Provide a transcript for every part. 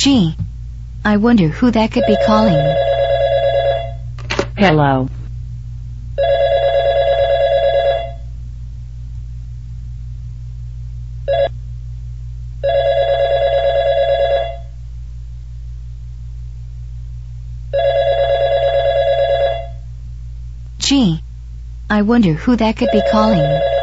Gee, I wonder who that could be calling. Hello. Gee, I wonder who that could be calling.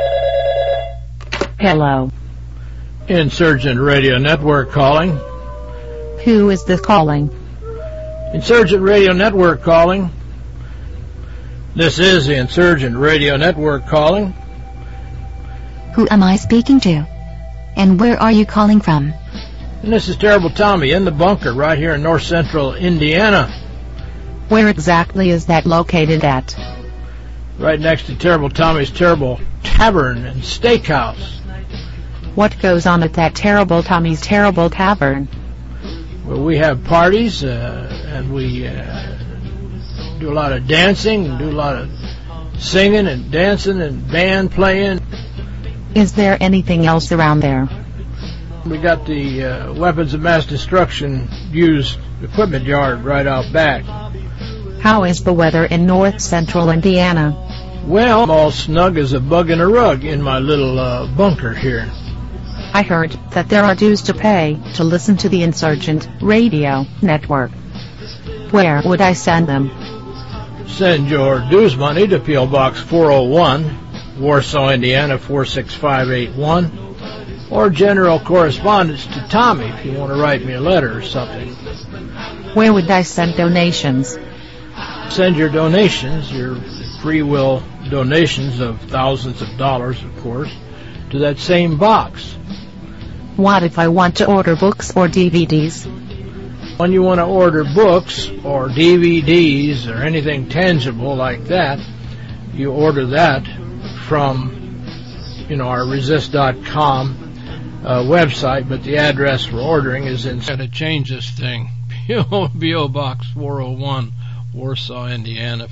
Hello. Insurgent Radio Network calling. Who is this calling? Insurgent Radio Network calling. This is the Insurgent Radio Network calling. Who am I speaking to? And where are you calling from? And this is Terrible Tommy in the bunker right here in north central Indiana. Where exactly is that located at? Right next to Terrible Tommy's Terrible Tavern and Steakhouse. What goes on at that Terrible Tommy's Terrible Tavern? Well, we have parties, and we do a lot of dancing, do a lot of singing and dancing and band playing. Is there anything else around there? We got the weapons of mass destruction used equipment yard right out back. How is the weather in north central Indiana? Well, I'm all snug as a bug in a rug in my little bunker here. I heard that there are dues to pay to listen to the Insurgent Radio Network. Where would I send them? Send your dues money to P.O. Box 401, Warsaw, Indiana 46581, or general correspondence to Tommy if you want to write me a letter or something. Where would I send donations? Send your donations, your free will donations of thousands of dollars, of course, to that same box. What if I want to order books or DVDs? When you want to order books or DVDs or anything tangible like that, you order that from, our resist.com website, but the address for ordering is in... Got to change this thing. P.O. Box 401, Warsaw, Indiana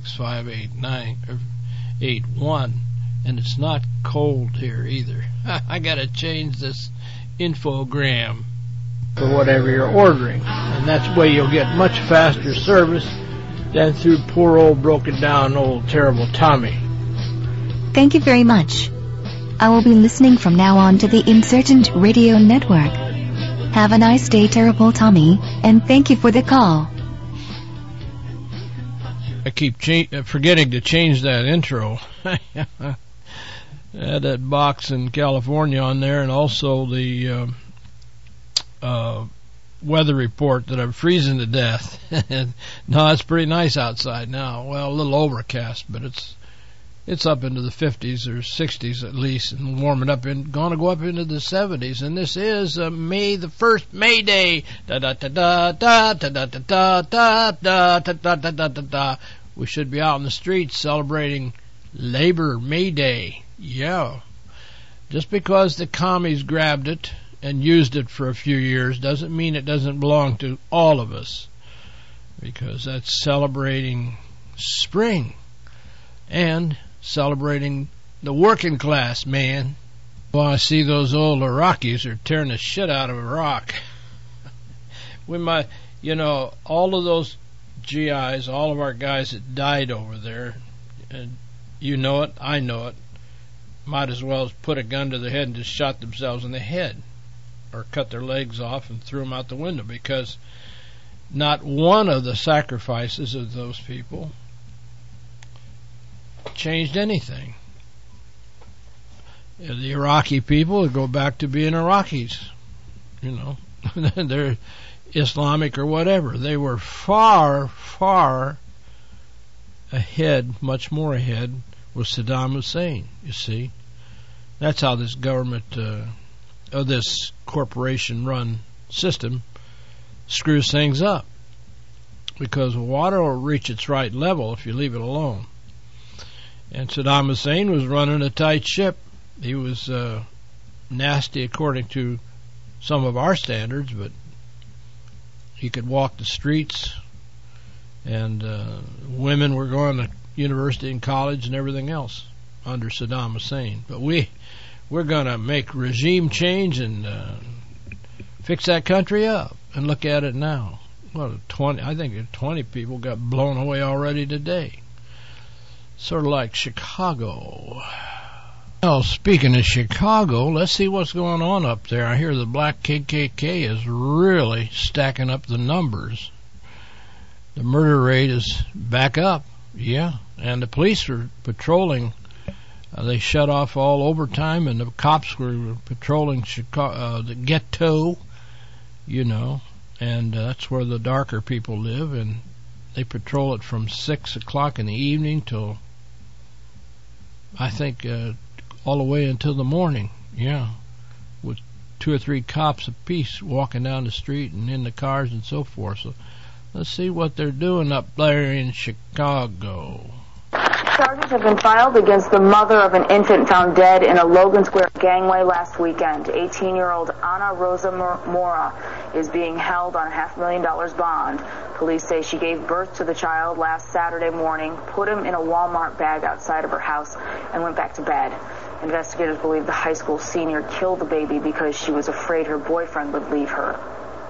46581, and it's not cold here either. I got to change this infogram for whatever you're ordering, and that's the way you'll get much faster service than through poor old broken down old Terrible Tommy. Thank you very much. I will be listening from now on to the Insurgent Radio Network. Have a nice day, Terrible Tommy, and thank you for the call. I keep forgetting to change that intro. I had that box in California on there, and also the weather report that I'm freezing to death. No, it's pretty nice outside now. Well, a little overcast, but it's up into the 50s or 60s at least, and warming up and going to go up into the 70s. And this is May the 1st, May Day. Da da da da da da da da da da da da da da da. We should be out in the streets celebrating Labor May Day. Yeah. Just because the commies grabbed it and used it for a few years doesn't mean it doesn't belong to all of us, because that's celebrating spring and celebrating the working class, man. Well, I see those old Iraqis are tearing the shit out of Iraq. All of those GIs, all of our guys that died over there, and you know it, I know it, might as well put a gun to their head and just shot themselves in the head, or cut their legs off and threw them out the window, because not one of the sacrifices of those people changed anything. The Iraqi people would go back to being Iraqis. They're Islamic or whatever. They were far, far ahead, much more ahead, with Saddam Hussein, you see. That's how this government, this corporation-run system screws things up. Because water will reach its right level if you leave it alone. And Saddam Hussein was running a tight ship. He was nasty according to some of our standards, but he could walk the streets, and women were going to university and college and everything else under Saddam Hussein. But we're going to make regime change and fix that country up. and look at it now. I think 20 people got blown away already today. Sort of like Chicago. Well, speaking of Chicago, let's see what's going on up there. I hear the black KKK is really stacking up the numbers. The murder rate is back up, yeah. And the police are patrolling. They shut off all overtime, and the cops were patrolling Chicago, the ghetto, and that's where the darker people live, and they patrol it from 6 o'clock in the evening till, I think, all the way until the morning, yeah, with 2 or 3 cops apiece walking down the street and in the cars and so forth. So let's see what they're doing up there in Chicago. Charges have been filed against the mother of an infant found dead in a Logan Square gangway last weekend. 18-year-old Ana Rosa Mora is being held on a $500,000 bond. Police say she gave birth to the child last Saturday morning, put him in a Walmart bag outside of her house, and went back to bed. Investigators believe the high school senior killed the baby because she was afraid her boyfriend would leave her.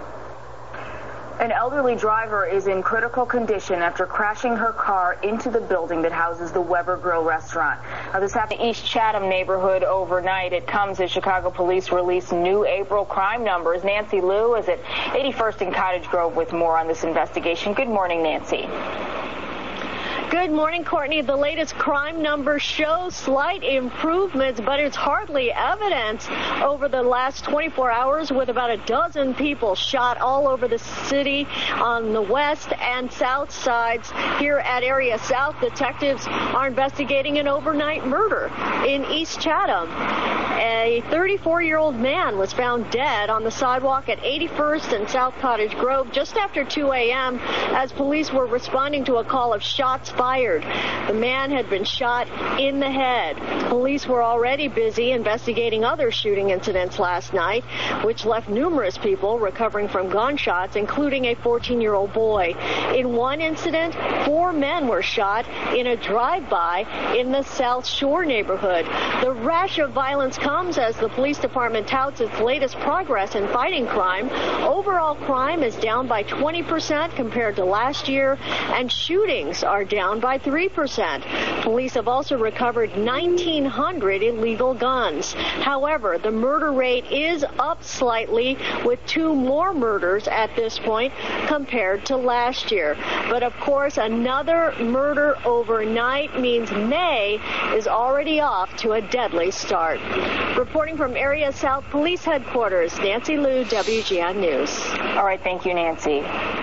An elderly driver is in critical condition after crashing her car into the building that houses the Weber Grill restaurant. Now, this happened in East Chatham neighborhood overnight. It comes as Chicago police release new April crime numbers. Nancy Liu is at 81st and Cottage Grove with more on this investigation. Good morning, Nancy. Good morning, Courtney. The latest crime numbers show slight improvements, but it's hardly evident over the last 24 hours, with about a dozen people shot all over the city on the west and south sides. Here at Area South, detectives are investigating an overnight murder in East Chatham. A 34-year-old man was found dead on the sidewalk at 81st and South Cottage Grove just after 2 a.m. as police were responding to a call of shots fired. The man had been shot in the head. Police were already busy investigating other shooting incidents last night, which left numerous people recovering from gunshots, including a 14-year-old boy. In one incident, 4 men were shot in a drive-by in the South Shore neighborhood. The rash of violence comes as the police department touts its latest progress in fighting crime. Overall crime is down by 20% compared to last year, and shootings are down by 3%. Police have also recovered 1,900 illegal guns. However, the murder rate is up slightly, with 2 more murders at this point compared to last year. But of course, another murder overnight means May is already off to a deadly start. Reporting from Area South Police Headquarters, Nancy Liu, WGN News. All right, thank you, Nancy.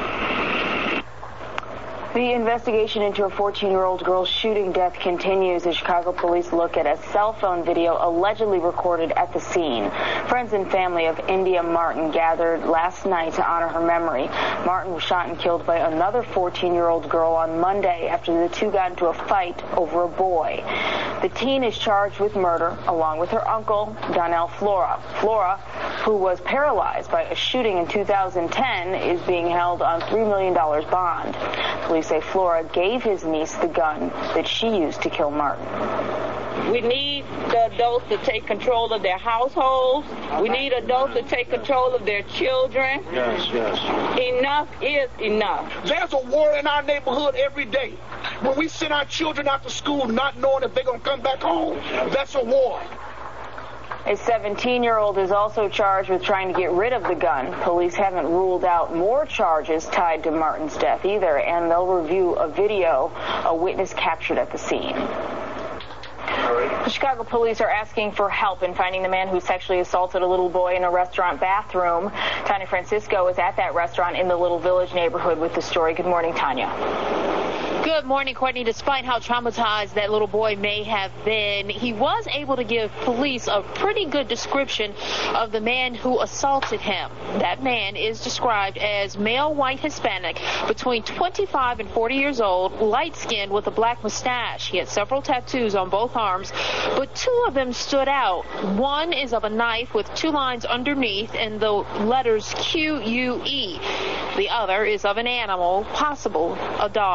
The investigation into a 14-year-old girl's shooting death continues as Chicago police look at a cell phone video allegedly recorded at the scene. Friends and family of India Martin gathered last night to honor her memory. Martin was shot and killed by another 14-year-old girl on Monday after the two got into a fight over a boy. The teen is charged with murder along with her uncle, Donnell Flora. Flora, who was paralyzed by a shooting in 2010, is being held on $3 million bond. Police say Flora gave his niece the gun that she used to kill Martin. We need the adults to take control of their households. We need adults to take control of their children. Yes. Enough is enough. There's a war in our neighborhood every day. When we send our children out to school not knowing if they're going to come back home, that's a war. A 17-year-old is also charged with trying to get rid of the gun. Police haven't ruled out more charges tied to Martin's death either, and they'll review a video a witness captured at the scene. The Chicago police are asking for help in finding the man who sexually assaulted a little boy in a restaurant bathroom. Tanya Francisco is at that restaurant in the Little Village neighborhood with the story. Good morning, Tanya. Good morning, Courtney. Despite how traumatized that little boy may have been, he was able to give police a pretty good description of the man who assaulted him. That man is described as male white Hispanic, between 25 and 40 years old, light-skinned with a black mustache. He had several tattoos on both arms, but 2 of them stood out. One is of a knife with 2 lines underneath and the letters Q-U-E. The other is of an animal, possible a dog.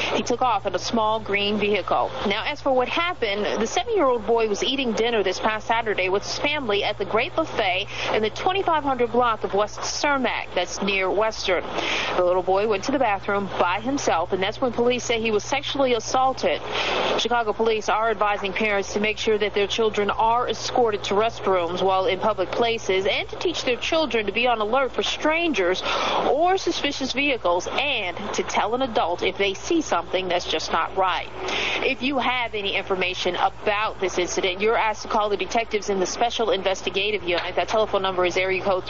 He took off in a small green vehicle. Now, as for what happened, the 7-year-old boy was eating dinner this past Saturday with his family at the Great Buffet in the 2500 block of West Cermak, that's near Western. The little boy went to the bathroom by himself, and that's when police say he was sexually assaulted. Chicago police are advising parents to make sure that their children are escorted to restrooms while in public places and to teach their children to be on alert for strangers or suspicious vehicles and to tell an adult if they see something that's just not right. If you have any information about this incident, you're asked to call the detectives in the Special Investigative Unit. That telephone number is area code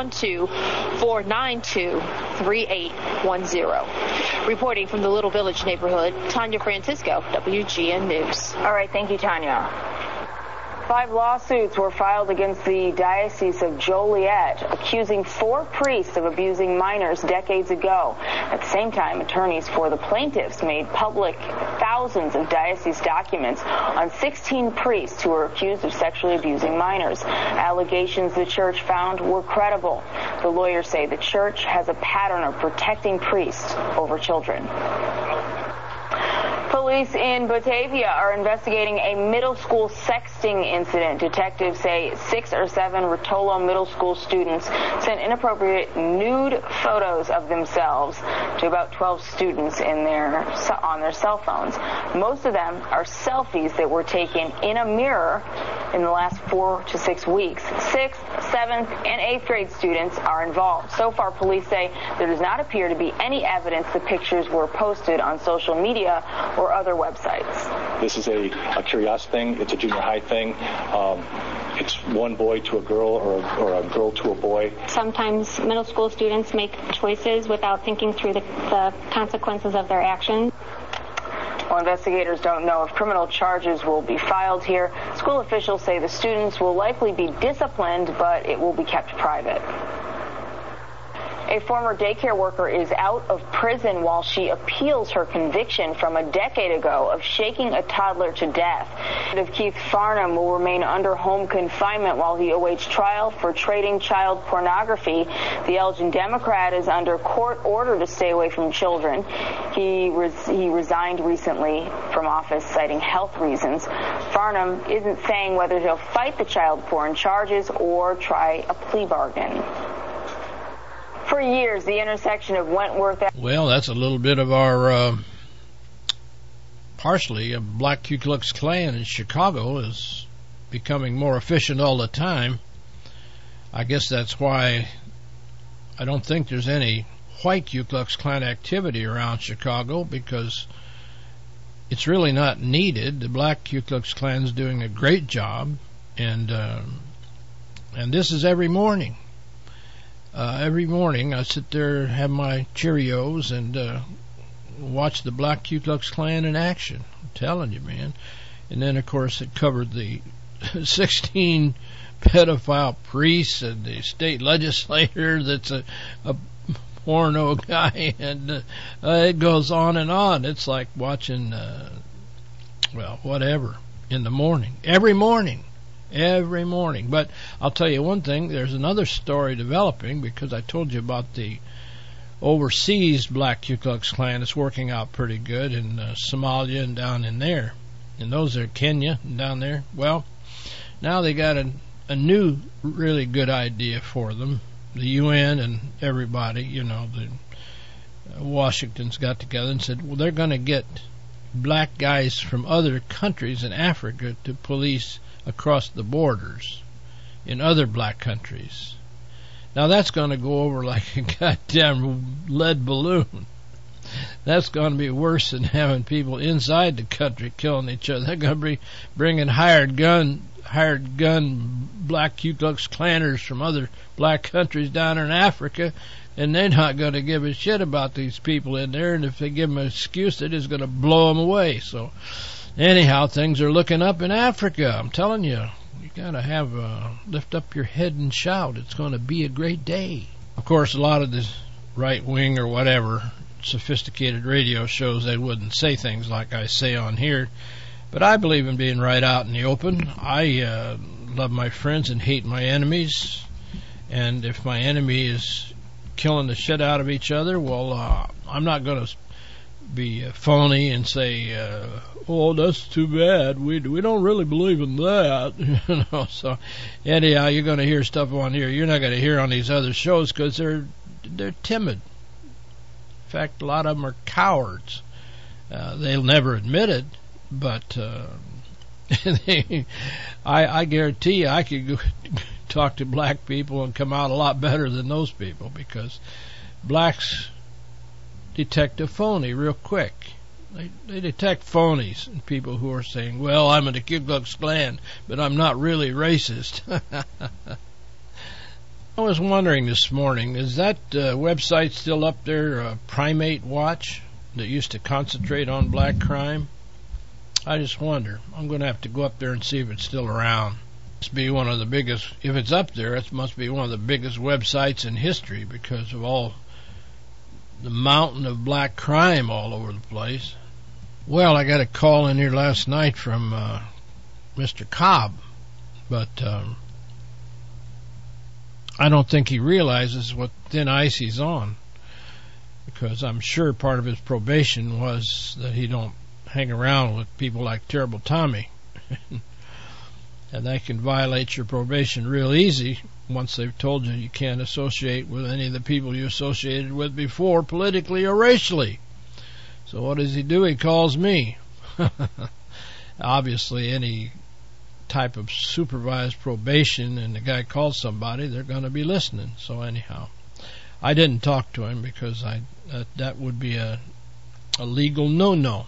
312-492-3810. Reporting from the Little Village neighborhood, Tanya Francisco, WGN News. All right, thank you, Tanya. 5 lawsuits were filed against the Diocese of Joliet, accusing 4 priests of abusing minors decades ago. At the same time, attorneys for the plaintiffs made public thousands of diocese documents on 16 priests who were accused of sexually abusing minors. Allegations the church found were credible. The lawyers say the church has a pattern of protecting priests over children. Police in Batavia are investigating a middle school sexting incident. Detectives say 6 or 7 Rotolo Middle School students sent inappropriate nude photos of themselves to about 12 students on their cell phones. Most of them are selfies that were taken in a mirror in the last 4 to 6 weeks. 6th, 7th, and 8th grade students are involved. So far, police say there does not appear to be any evidence the pictures were posted on social media or other websites. This is a curious thing. It's a junior high thing. It's one boy to a girl or a girl to a boy. Sometimes middle school students make choices without thinking through the consequences of their actions. Well, investigators don't know if criminal charges will be filed here. School officials say the students will likely be disciplined, but it will be kept private. A former daycare worker is out of prison while she appeals her conviction from a decade ago of shaking a toddler to death. Keith Farnham will remain under home confinement while he awaits trial for trading child pornography. The Elgin Democrat is under court order to stay away from children. He resigned recently from office citing health reasons. Farnham isn't saying whether he'll fight the child porn charges or try a plea bargain. For years, the intersection of Wentworth... Well, that's a little bit of our, partially, a Black Ku Klux Klan in Chicago is becoming more efficient all the time. I guess that's why I don't think there's any white Ku Klux Klan activity around Chicago, because it's really not needed. The Black Ku Klux Klan's doing a great job, and this is every morning. Every morning I sit there, have my Cheerios, and watch the Black Ku Klux Klan in action. I'm telling you, man. And then, of course, it covered the 16 pedophile priests and the state legislator that's a porno guy, and it goes on and on. It's like watching, whatever, in the morning. Every morning. But I'll tell you one thing, there's another story developing, because I told you about the overseas Black Ku Klux Klan. It's working out pretty good in Somalia and down in there. And those are Kenya and down there. Well, now they got a new really good idea for them. The UN and everybody, Washington's got together and said, well, they're going to get black guys from other countries in Africa to police across the borders in other black countries. Now that's going to go over like a goddamn lead balloon. That's going to be worse than having people inside the country killing each other. They're going to be bringing hired gun Black Ku Klux Klanners from other black countries down in Africa, and they're not going to give a shit about these people in there, and if they give them an excuse, they're just going to blow them away. So anyhow, things are looking up in Africa. I'm telling you, you got to have lift up your head and shout. It's going to be a great day. Of course, a lot of this right wing or whatever sophisticated radio shows, they wouldn't say things like I say on here, but I believe in being right out in the open. I love my friends and hate my enemies, and if my enemy is killing the shit out of each other, well, I'm not going to be phony and say, "Oh, that's too bad. We don't really believe in that." So anyhow, you're going to hear stuff on here you're not going to hear on these other shows because they're timid. In fact, a lot of them are cowards. They'll never admit it, but I guarantee you, I could go talk to black people and come out a lot better than those people, because blacks detect a phony real quick. They detect phonies and people who are saying, "Well, I'm in the Ku Klux Klan, but I'm not really racist." I was wondering this morning, is that website still up there, Primate Watch, that used to concentrate on black crime? I just wonder. I'm going to have to go up there and see if it's still around. It must be one of the biggest, if it's up there, it must be one of the biggest websites in history because of all the mountain of black crime all over the place. Well, I got a call in here last night from Mr. Cobb, but I don't think he realizes what thin ice he's on, because I'm sure part of his probation was that he don't hang around with people like Terrible Tommy. And that can violate your probation real easy once they've told you can't associate with any of the people you associated with before, politically or racially. So what does he do? He calls me. Obviously, any type of supervised probation and the guy calls somebody, they're going to be listening. So anyhow, I didn't talk to him because that would be a legal no-no.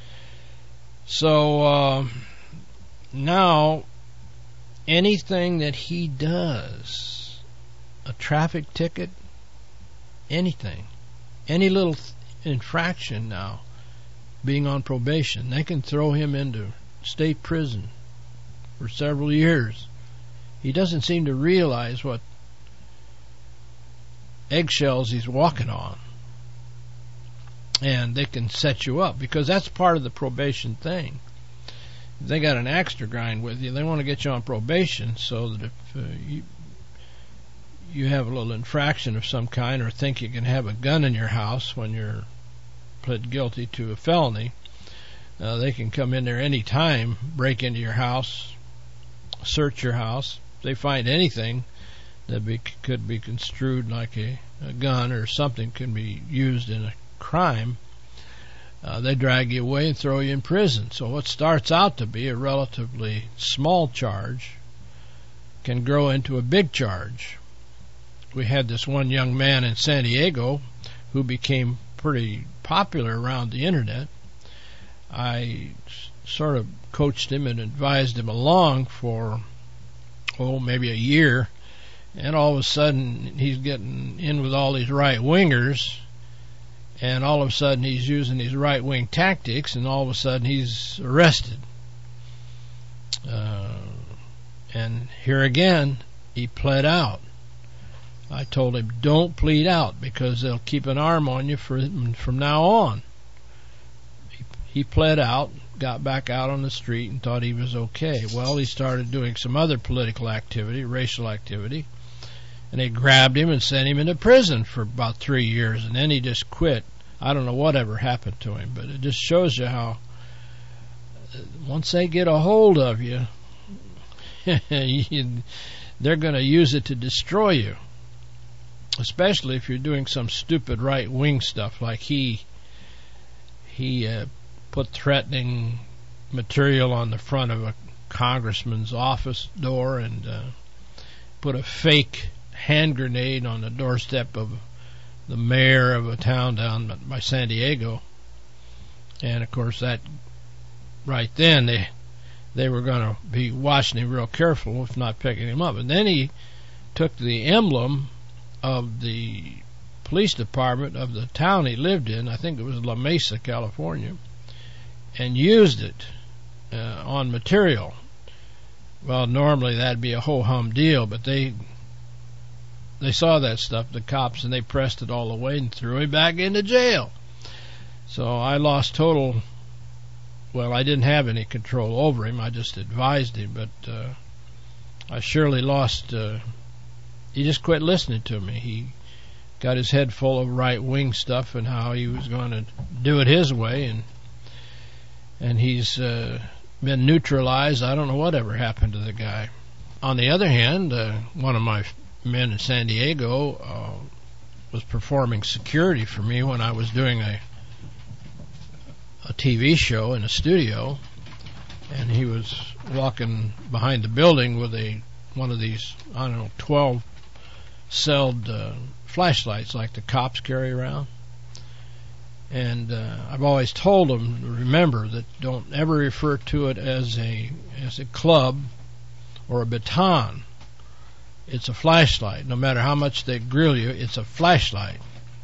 So now anything that he does, a traffic ticket, anything, any little infraction now, being on probation, they can throw him into state prison for several years. He doesn't seem to realize what eggshells he's walking on. And they can set you up, because that's part of the probation thing. If they got an axe to grind with you, they want to get you on probation so that if you have a little infraction of some kind, or think you can have a gun in your house when you're pled guilty to a felony, they can come in there any time, break into your house, search your house. If they find anything that could be construed like a gun or something can be used in a crime, they drag you away and throw you in prison. So what starts out to be a relatively small charge can grow into a big charge. We had this one young man in San Diego who became pretty popular around the internet. I sort of coached him and advised him along for maybe a year, and all of a sudden he's getting in with all these right-wingers, and all of a sudden he's using these right-wing tactics, and all of a sudden he's arrested. And here again, he pled out. I told him, don't plead out, because they'll keep an arm on you from now on. He pled out, got back out on the street, and thought he was okay. Well, he started doing some other political activity, racial activity, and they grabbed him and sent him into prison for about 3 years, and then he just quit. I don't know whatever happened to him, but it just shows you how once they get a hold of you, they're going to use it to destroy you, especially if you're doing some stupid right-wing stuff like he put threatening material on the front of a congressman's office door and put a fake hand grenade on the doorstep of the mayor of a town down by San Diego. And of course that right then they were going to be watching him real careful, if not picking him up. And then he took the emblem of the police department of the town he lived in, I think it was La Mesa, California, and used it on material. Well, normally that'd be a ho-hum deal, but they saw that stuff, the cops, and they pressed it all away and threw him back into jail. So I lost total, well, I didn't have any control over him, I just advised him, but I surely lost, he just quit listening to me. He got his head full of right-wing stuff and how he was going to do it his way, and he's been neutralized. I don't know whatever happened to the guy. On the other hand, one of my men in San Diego was performing security for me when I was doing a TV show in a studio, and he was walking behind the building with one of these, 12-celled flashlights like the cops carry around. And I've always told him to remember that don't ever refer to it as a club or a baton. It's a flashlight. No matter how much they grill you, it's a flashlight.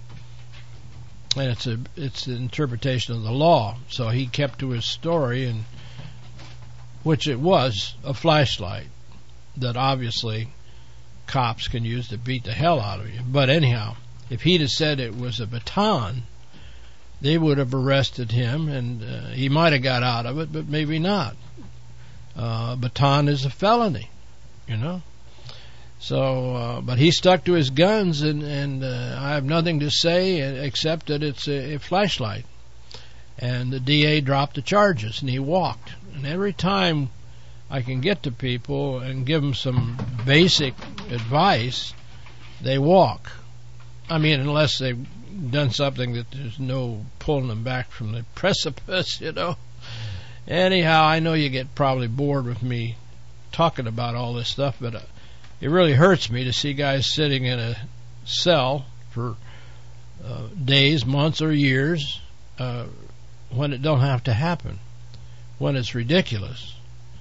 And it's an interpretation of the law. So he kept to his story, and which it was a flashlight that obviously cops can use to beat the hell out of you. But anyhow, if he'd have said it was a baton, they would have arrested him, and he might have got out of it, but maybe not. Baton is a felony, So, but he stuck to his guns, and I have nothing to say except that it's a flashlight. And the DA dropped the charges, and he walked. And every time I can get to people and give them some basic advice, they walk. I mean, unless they've done something that there's no pulling them back from the precipice, Anyhow, I know you get probably bored with me talking about all this stuff, but it really hurts me to see guys sitting in a cell for days, months, or years when it don't have to happen, when it's ridiculous.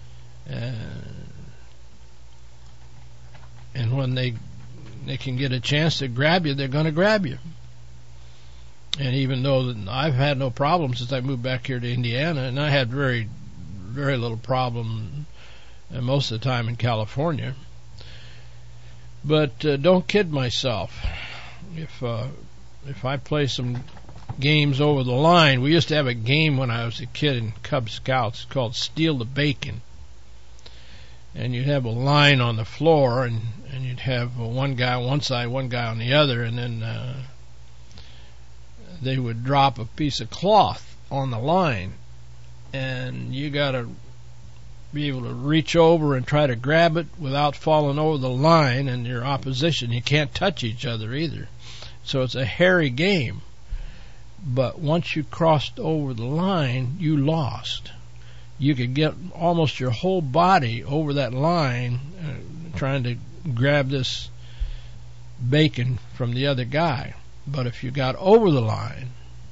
And when they can get a chance to grab you, they're going to grab you. And even though I've had no problem since I moved back here to Indiana, and I had very, very little problem most of the time in California. But don't kid myself. If I play some games over the line, we used to have a game when I was a kid in Cub Scouts called Steal the Bacon. And you'd have a line on the floor, and you'd have one guy on one side, one guy on the other, and then they would drop a piece of cloth on the line, and you got to be able to reach over and try to grab it without falling over the line, and your opposition, you can't touch each other either. So it's a hairy game. But once you crossed over the line, you lost. You could get almost your whole body over that line trying to grab this bacon from the other guy. But if you got over the line,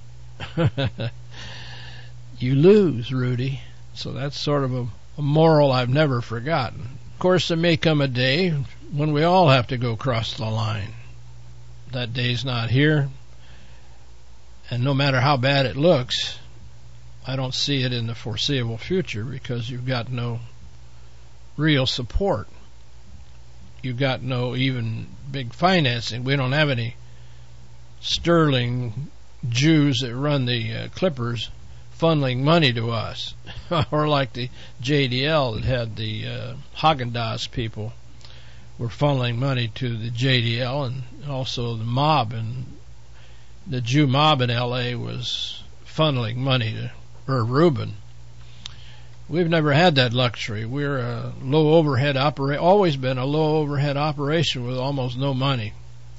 you lose, Rudy. So that's sort of a moral I've never forgotten. Of course, there may come a day when we all have to go across the line. That day's not here. And no matter how bad it looks, I don't see it in the foreseeable future because you've got no real support. You've got no even big financing. We don't have any sterling Jews that run the Clippers funneling money to us. Or like the JDL that had the Haagen-Dazs people were funneling money to the JDL, and also the mob, and the Jew mob in L.A. was funneling money to Irv Rubin. We've never had that luxury. We're a low overhead operation, always been a low overhead operation with almost no money.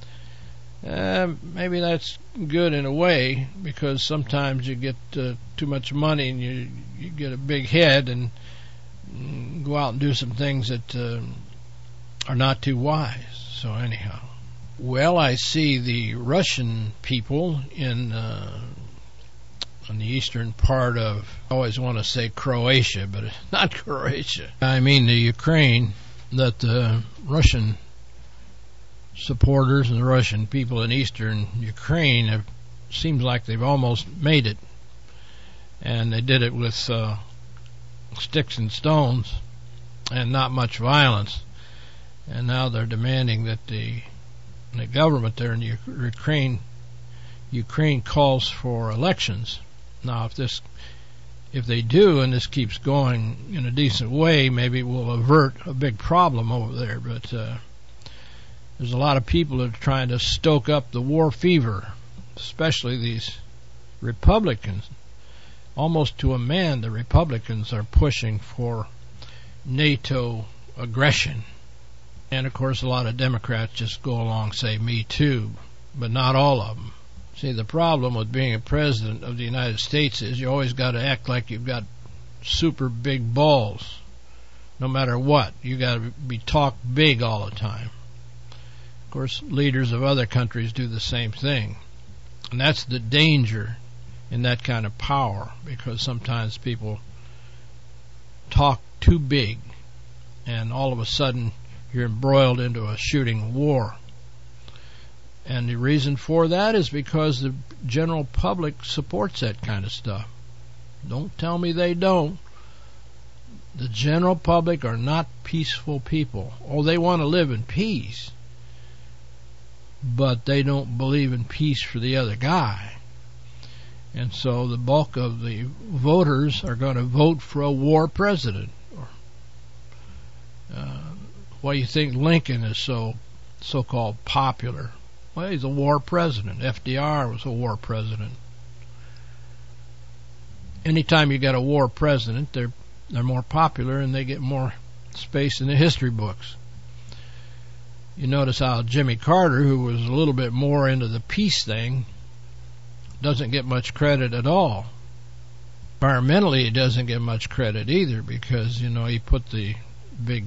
Maybe that's good in a way, because sometimes you get too much money and you get a big head and go out and do some things that are not too wise. So anyhow, well, I see the Russian people on the eastern part of, I always want to say Croatia, but it's not Croatia. I mean the Ukraine, that the Russian supporters and the Russian people in eastern Ukraine seems like they've almost made it. And they did it with sticks and stones and not much violence. And now they're demanding that the government there in Ukraine calls for elections. Now, if they do, and this keeps going in a decent way, maybe it will avert a big problem over there. But there's a lot of people that are trying to stoke up the war fever, especially these Republicans, almost to a man, the Republicans are pushing for NATO aggression. And, of course, a lot of Democrats just go along, say, me too, but not all of them. See, the problem with being a president of the United States is you always got to act like you've got super big balls. No matter what, you got to be talk big all the time. Of course, leaders of other countries do the same thing. And that's the danger in that kind of power, because sometimes people talk too big, and all of a sudden you're embroiled into a shooting war. And the reason for that is because the general public supports that kind of stuff. Don't tell me they don't. The general public are not peaceful people. Oh, they want to live in peace, but they don't believe in peace for the other guy. And so the bulk of the voters are going to vote for a war president. Why do you think Lincoln is so-called popular? Well, he's a war president. FDR was a war president. Anytime you got a war president, they're more popular and they get more space in the history books. You notice how Jimmy Carter, who was a little bit more into the peace thing, doesn't get much credit at all. Environmentally, he doesn't get much credit either, because, he put the big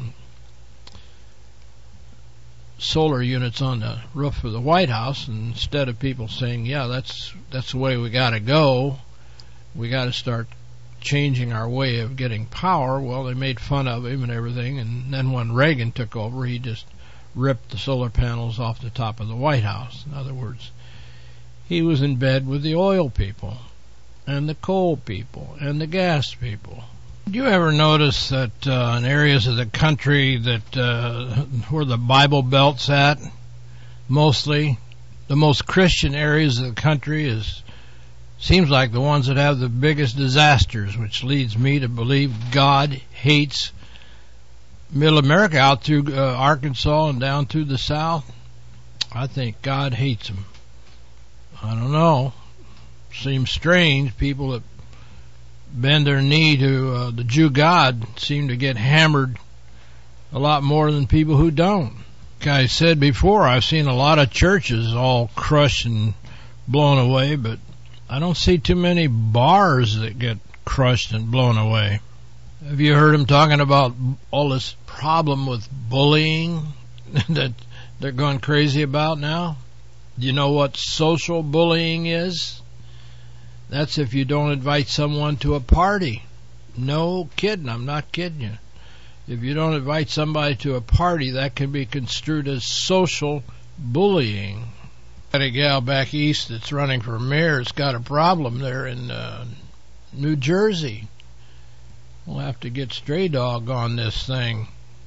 solar units on the roof of the White House, and instead of people saying, yeah, that's the way we got to go, we got to start changing our way of getting power, well, they made fun of him and everything. And then when Reagan took over, he just ripped the solar panels off the top of the White House. In other words, he was in bed with the oil people and the coal people and the gas people. Do you ever notice that in areas of the country that where the Bible Belt's at, mostly the most Christian areas of the country seems like the ones that have the biggest disasters, which leads me to believe God hates Middle America out through Arkansas and down through the South. I think God hates them. I don't know. Seems strange. People that bend their knee to the Jew God seem to get hammered a lot more than people who don't. Like I said before, I've seen a lot of churches all crushed and blown away, but I don't see too many bars that get crushed and blown away. Have you heard them talking about all this problem with bullying that they're going crazy about now? Do you know what social bullying is? That's if you don't invite someone to a party. No kidding, I'm not kidding you. If you don't invite somebody to a party, that can be construed as social bullying. Got a gal back east that's running for mayor has got a problem there in New Jersey. We'll have to get Stray Dog on this thing.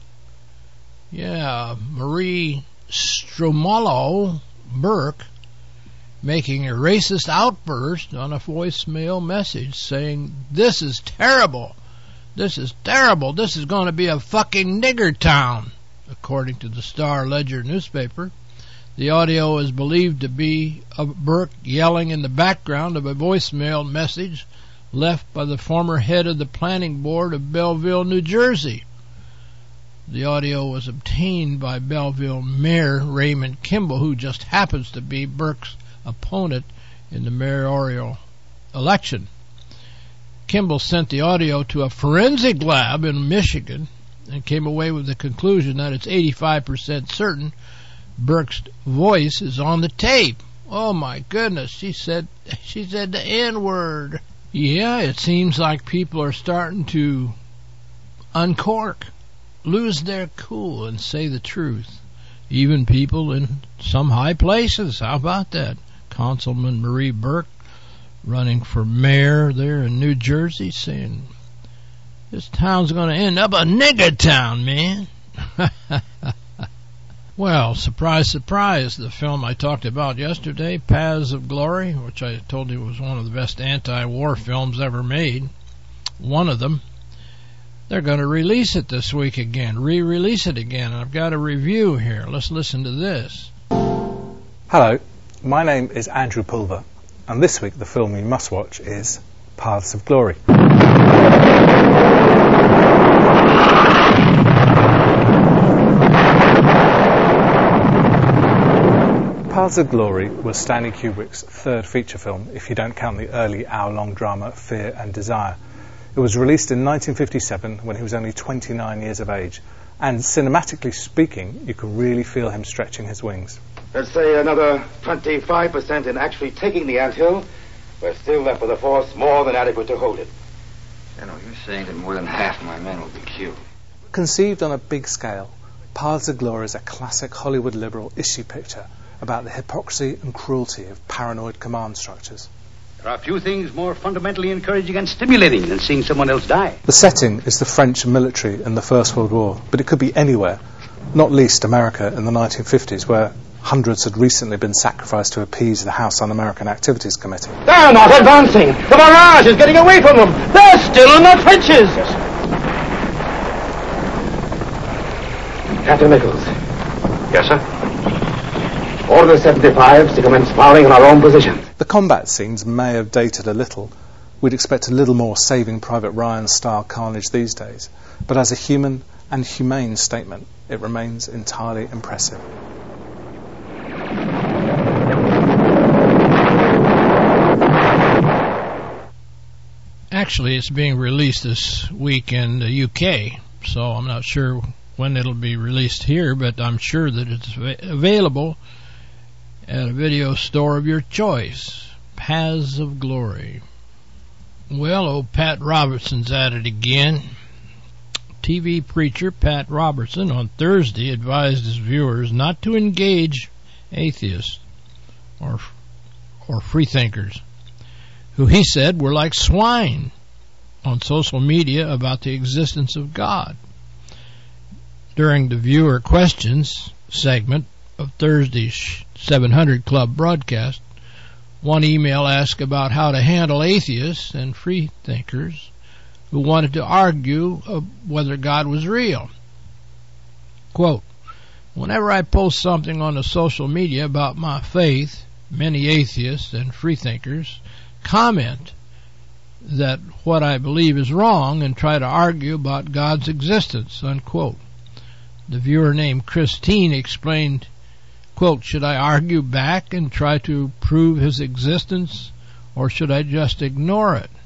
Yeah, Marie Stromolo Burke making a racist outburst on a voicemail message saying, "This is terrible. This is terrible. This is going to be a fucking nigger town," according to the Star Ledger newspaper. The audio is believed to be of Burke yelling in the background of a voicemail message left by the former head of the planning board of Belleville, New Jersey. The audio was obtained by Belleville Mayor Raymond Kimball, who just happens to be Burke's opponent in the mayoral election. Kimball sent the audio to a forensic lab in Michigan and came away with the conclusion that it's 85% certain Burke's voice is on the tape. Oh my goodness, she said the N-word. Yeah, it seems like people are starting to uncork, lose their cool, and say the truth. Even people in some high places. How about that? Councilman Marie Burke running for mayor there in New Jersey saying, this town's going to end up a nigger town, man. Well, surprise, surprise, the film I talked about yesterday, Paths of Glory, which I told you was one of the best anti-war films ever made, one of them, they're going to release it this week again, re-release it again. I've got a review here. Let's listen to this. Hello, my name is Andrew Pulver. And this week the film you must watch is Paths of Glory. Paths of Glory was Stanley Kubrick's third feature film, if you don't count the early hour-long drama Fear and Desire. It was released in 1957 when he was only 29 years of age, and cinematically speaking, you can really feel him stretching his wings. Let's say another 25% in actually taking the anthill. We're still left with a force more than adequate to hold it. You know, you're saying that more than half my men will be killed. Conceived on a big scale, Paths of Glory is a classic Hollywood liberal issue picture about the hypocrisy and cruelty of paranoid command structures. There are few things more fundamentally encouraging and stimulating than seeing someone else die. The setting is the French military in the First World War, but it could be anywhere, not least America in the 1950s, where hundreds had recently been sacrificed to appease the House Un-American Activities Committee. They're not advancing! The barrage is getting away from them! They're still in the trenches! Captain Nichols. Yes, sir? Order 75s to commence firing on our own position. The combat scenes may have dated a little. We'd expect a little more Saving Private Ryan-style carnage these days. But as a human and humane statement, it remains entirely impressive. Actually, it's being released this week in the UK, so I'm not sure when it'll be released here, but I'm sure that it's available at a video store of your choice. Paths of Glory. Well, old Pat Robertson's at it again. TV preacher Pat Robertson on Thursday advised his viewers not to engage atheists or freethinkers, who he said were like swine on social media about the existence of God. During the viewer questions segment of Thursday's 700 Club broadcast, one email asked about how to handle atheists and freethinkers who wanted to argue whether God was real. Quote, "Whenever I post something on the social media about my faith, many atheists and freethinkers comment that what I believe is wrong and try to argue about God's existence," unquote. The viewer named Christine explained, quote, "Should I argue back and try to prove his existence, or should I just ignore it?"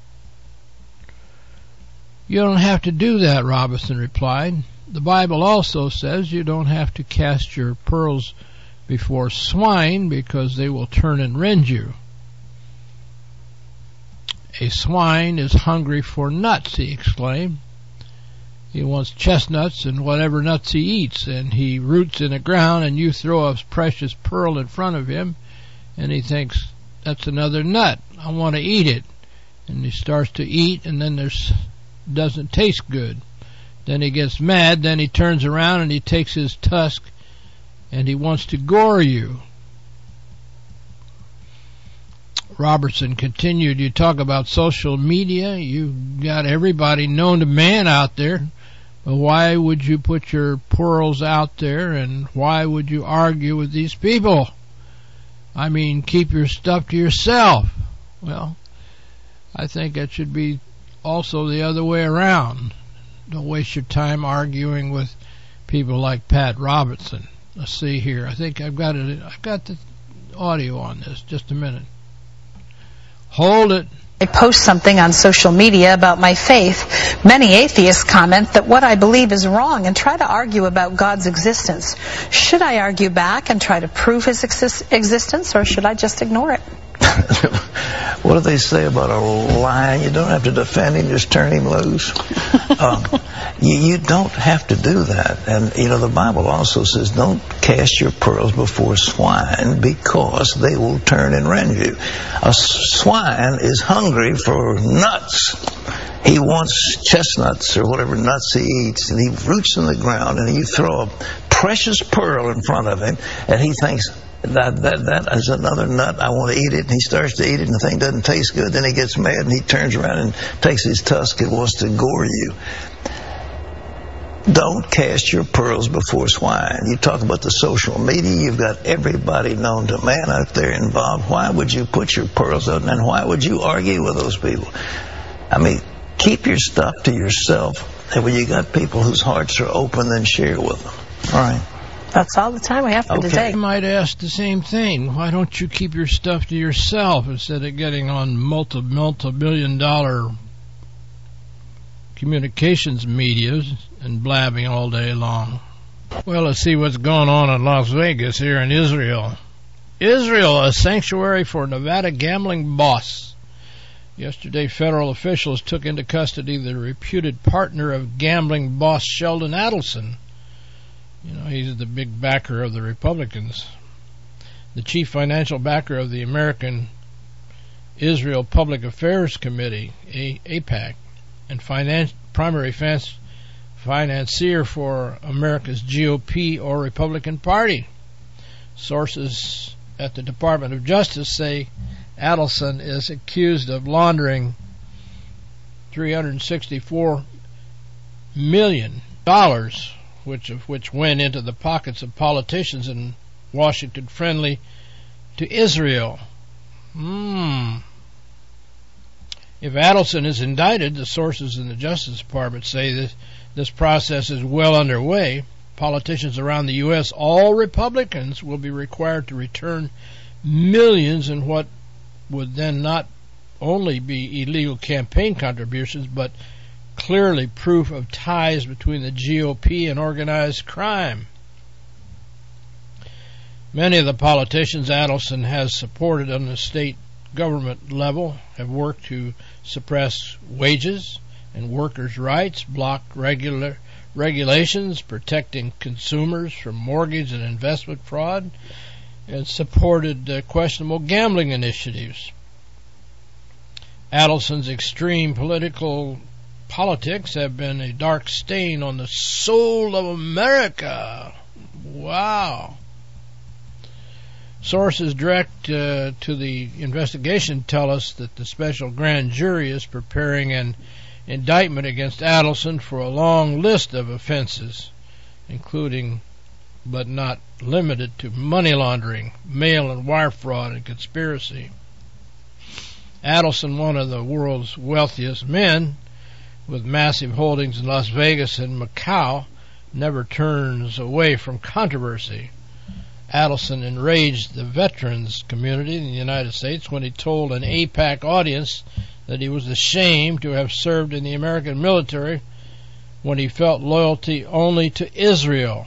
"You don't have to do that," Robertson replied. "The Bible also says you don't have to cast your pearls before swine because they will turn and rend you." "A swine is hungry for nuts," he exclaimed. "He wants chestnuts and whatever nuts he eats, and he roots in the ground, and you throw a precious pearl in front of him, and he thinks, that's another nut. I want to eat it." And he starts to eat, and then doesn't taste good. Then he gets mad, then he turns around and he takes his tusk and he wants to gore you. Robertson continued, "You talk about social media, you got everybody known to man out there. But why would you put your pearls out there, and why would you argue with these people? I mean, keep your stuff to yourself." Well, I think that should be also the other way around. Don't waste your time arguing with people like Pat Robertson. Let's see here. I think I've got the audio on this. Just a minute. Hold it. I post something on social media about my faith. Many atheists comment that what I believe is wrong and try to argue about God's existence. Should I argue back and try to prove his existence, or should I just ignore it? What do they say about a lion? You don't have to defend him, just turn him loose. You don't have to do that. And, you know, the Bible also says don't cast your pearls before swine because they will turn and rend you. A swine is hungry for nuts. He wants chestnuts or whatever nuts he eats, and he roots in the ground, and you throw a precious pearl in front of him, and he thinks, that is another nut, I want to eat it, and he starts to eat it, and the thing doesn't taste good. Then he gets mad, and he turns around and takes his tusk and wants to gore you. Don't cast your pearls before swine. You talk about the social media. You've got everybody known to man out there involved. Why would you put your pearls out, and why would you argue with those people? I mean, keep your stuff to yourself. And when you got people whose hearts are open, then share with them. All right. That's all the time we have for today. I might ask the same thing. Why don't you keep your stuff to yourself instead of getting on multi-billion-dollar communications media and blabbing all day long? Well, let's see what's going on in Las Vegas here in Israel. Israel, a sanctuary for Nevada gambling boss. Yesterday, federal officials took into custody the reputed partner of gambling boss Sheldon Adelson. You know, he's the big backer of the Republicans. The chief financial backer of the American Israel Public Affairs Committee, AIPAC, and primary financier for America's GOP or Republican Party. Sources at the Department of Justice say Adelson is accused of laundering $364 million, which went into the pockets of politicians in Washington friendly to Israel. If Adelson is indicted, the sources in the Justice Department say that this process is well underway. Politicians around the U.S., all Republicans, will be required to return millions in what would then not only be illegal campaign contributions, but clearly proof of ties between the GOP and organized crime. Many of the politicians Adelson has supported on the state government level have worked to suppress wages and workers' rights, block regulations protecting consumers from mortgage and investment fraud, and supported questionable gambling initiatives. Adelson's extreme politics have been a dark stain on the soul of America. Wow. Sources direct to the investigation tell us that the special grand jury is preparing an indictment against Adelson for a long list of offenses, including but not limited to money laundering, mail and wire fraud, and conspiracy. Adelson, one of the world's wealthiest men, with massive holdings in Las Vegas and Macau, never turns away from controversy. Adelson enraged the veterans community in the United States when he told an AIPAC audience that he was ashamed to have served in the American military when he felt loyalty only to Israel.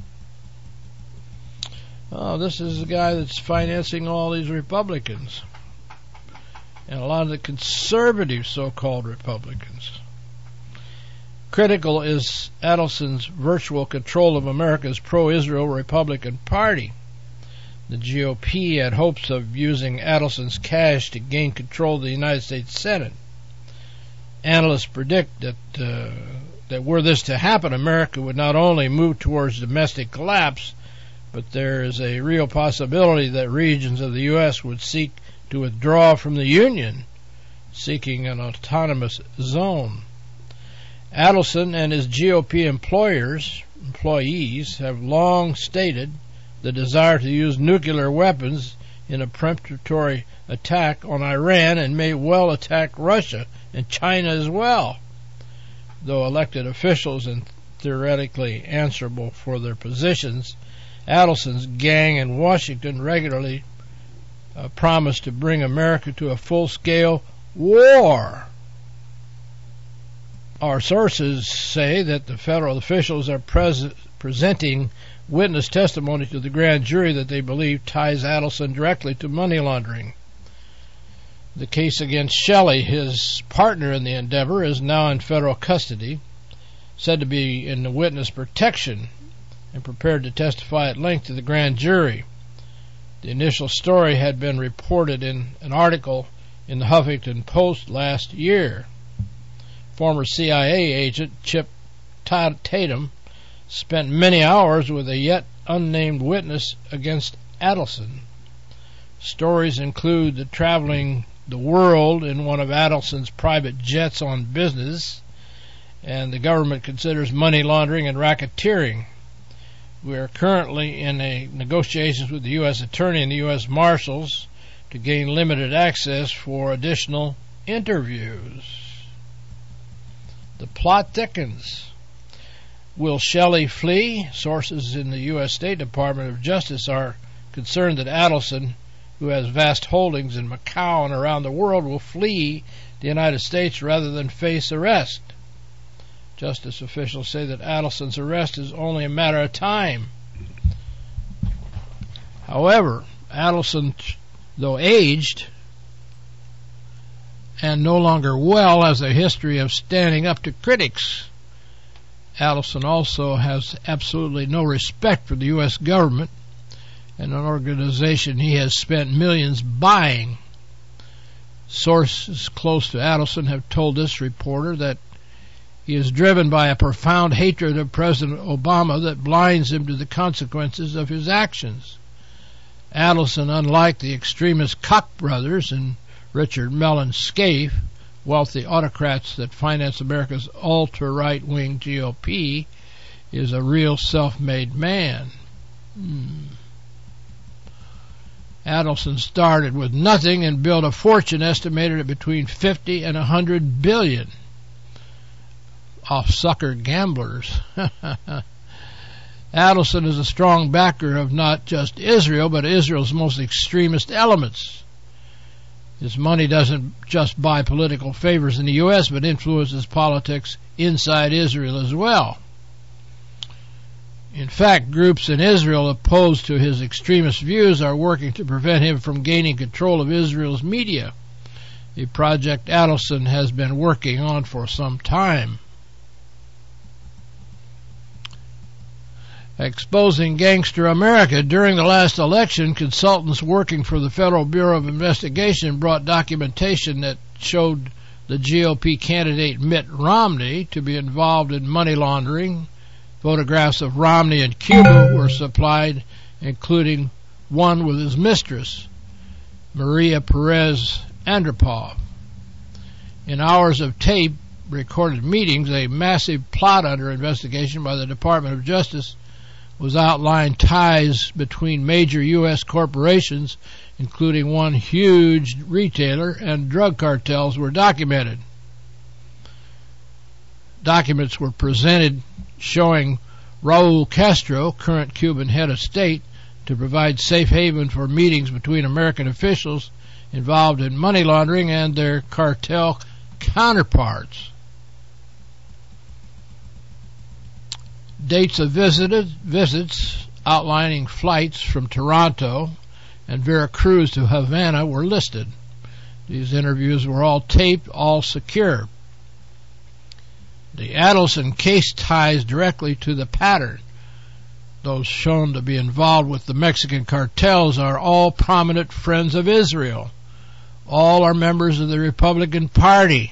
Oh, this is the guy that's financing all these Republicans and a lot of the conservative so-called Republicans. Critical is Adelson's virtual control of America's pro-Israel Republican Party. The GOP had hopes of using Adelson's cash to gain control of the United States Senate. Analysts predict that were this to happen, America would not only move towards domestic collapse, but there is a real possibility that regions of the U.S. would seek to withdraw from the Union, seeking an autonomous zone. Adelson and his GOP employees have long stated the desire to use nuclear weapons in a peremptory attack on Iran and may well attack Russia and China as well. Though elected officials and theoretically answerable for their positions, Adelson's gang in Washington regularly promised to bring America to a full-scale war. Our sources say that the federal officials are presenting witness testimony to the grand jury that they believe ties Adelson directly to money laundering. The case against Shelley, his partner in the endeavor, is now in federal custody, said to be in the witness protection and prepared to testify at length to the grand jury. The initial story had been reported in an article in the Huffington Post last year. Former CIA agent Chip Tatum spent many hours with a yet unnamed witness against Adelson. Stories include the traveling the world in one of Adelson's private jets on business and the government considers money laundering and racketeering. We are currently in negotiations with the U.S. Attorney and the U.S. Marshals to gain limited access for additional interviews. The plot thickens. Will Shelley flee? Sources in the U.S. State Department of Justice are concerned that Adelson, who has vast holdings in Macau and around the world, will flee the United States rather than face arrest. Justice officials say that Adelson's arrest is only a matter of time. However, Adelson, though aged and no longer well, has a history of standing up to critics. Adelson also has absolutely no respect for the U.S. government and an organization he has spent millions buying. Sources close to Adelson have told this reporter that he is driven by a profound hatred of President Obama that blinds him to the consequences of his actions. Adelson, unlike the extremist Koch brothers and Richard Mellon Scaife, wealthy autocrats that finance America's ultra-right-wing GOP, is a real self-made man. Adelson started with nothing and built a fortune estimated at between 50 and 100 billion off sucker gamblers. Adelson is a strong backer of not just Israel, but Israel's most extremist elements. His money doesn't just buy political favors in the U.S., but influences politics inside Israel as well. In fact, groups in Israel opposed to his extremist views are working to prevent him from gaining control of Israel's media, a project Adelson has been working on for some time. Exposing Gangster America. During the last election, consultants working for the Federal Bureau of Investigation brought documentation that showed the GOP candidate Mitt Romney to be involved in money laundering. Photographs of Romney in Cuba were supplied, including one with his mistress, Maria Perez Andropov. In hours of tape recorded meetings, a massive plot under investigation by the Department of Justice was outlined. Ties between major U.S. corporations, including one huge retailer, and drug cartels were documented. Documents were presented showing Raul Castro, current Cuban head of state, to provide safe haven for meetings between American officials involved in money laundering and their cartel counterparts. Dates of visits outlining flights from Toronto and Veracruz to Havana were listed. These interviews were all taped, all secure. The Adelson case ties directly to the pattern. Those shown to be involved with the Mexican cartels are all prominent friends of Israel. All are members of the Republican Party.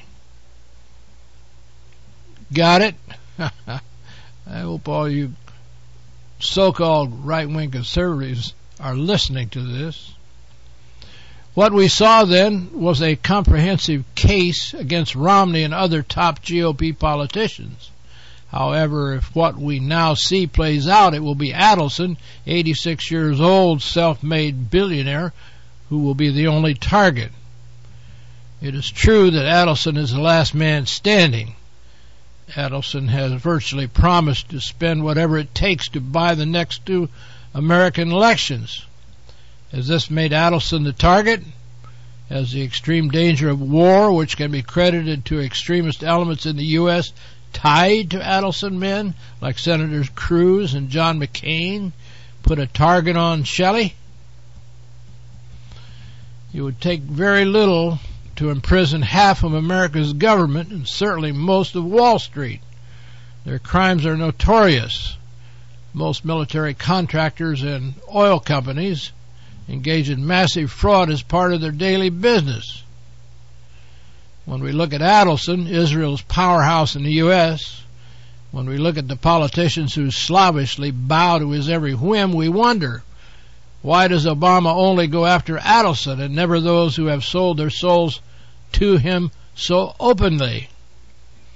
Got it? I hope all you so-called right-wing conservatives are listening to this. What we saw then was a comprehensive case against Romney and other top GOP politicians. However, if what we now see plays out, it will be Adelson, 86 years old, self-made billionaire, who will be the only target. It is true that Adelson is the last man standing. Adelson has virtually promised to spend whatever it takes to buy the next 2 American elections. Has this made Adelson the target? Has the extreme danger of war, which can be credited to extremist elements in the U.S., tied to Adelson men like Senators Cruz and John McCain, put a target on Shelley? It would take very little to imprison half of America's government and certainly most of Wall Street. Their crimes are notorious. Most military contractors and oil companies engage in massive fraud as part of their daily business. When we look at Adelson, Israel's powerhouse in the U.S., when we look at the politicians who slavishly bow to his every whim, we wonder, why does Obama only go after Adelson and never those who have sold their souls to him so openly?